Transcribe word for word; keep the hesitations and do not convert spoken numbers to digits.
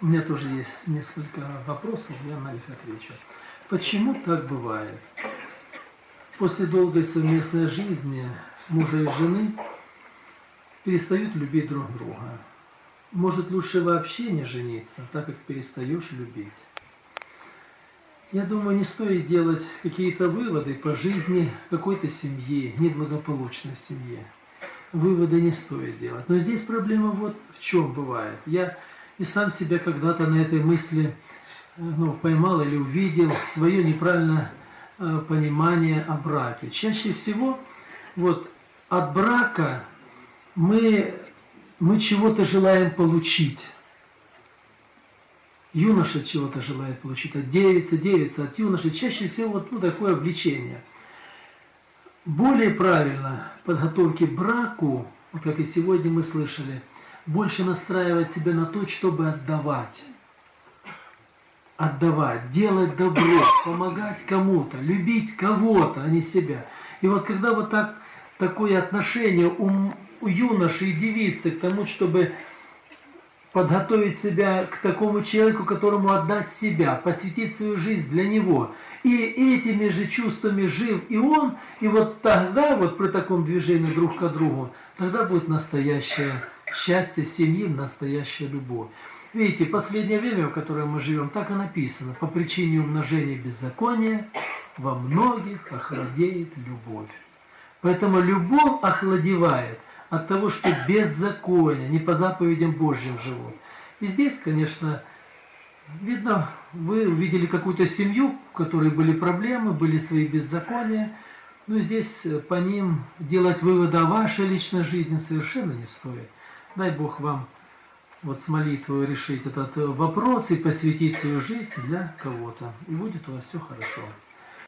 У меня тоже есть несколько вопросов, я на них отвечу. Почему так бывает? После долгой совместной жизни мужа и жены перестают любить друг друга. Может, лучше вообще не жениться, так как перестаешь любить. Я думаю, не стоит делать какие-то выводы по жизни какой-то семьи, неблагополучной семье. Выводы не стоит делать. Но здесь проблема вот в чем бывает. Я и сам себя когда-то на этой мысли ну, поймал или увидел свое неправильное э, понимание о браке. Чаще всего вот от брака мы, мы чего-то желаем получить. Юноша чего-то желает получить от девицы, девица от юноши. Чаще всего вот ну, такое влечение. Более правильно подготовки к браку, вот как и сегодня мы слышали, больше настраивать себя на то, чтобы отдавать. Отдавать, делать добро, помогать кому-то, любить кого-то, а не себя. И вот когда вот так, такое отношение у, у юноши и девицы к тому, чтобы подготовить себя к такому человеку, которому отдать себя, посвятить свою жизнь для него, и этими же чувствами жив и он, и вот тогда, вот при таком движении друг к другу, тогда будет настоящее счастье семьи, настоящая любовь. Видите, последнее время, в котором мы живем, так и написано: по причине умножения беззакония во многих охладеет любовь. Поэтому любовь охладевает от того, что беззаконие, не по заповедям Божьим живут. И здесь, конечно, видно, вы увидели какую-то семью, в которой были проблемы, были свои беззакония. Но здесь по ним делать выводы о вашей личной жизни совершенно не стоит. Дай Бог вам вот с молитвой решить этот вопрос и посвятить свою жизнь для кого-то. И будет у вас все хорошо.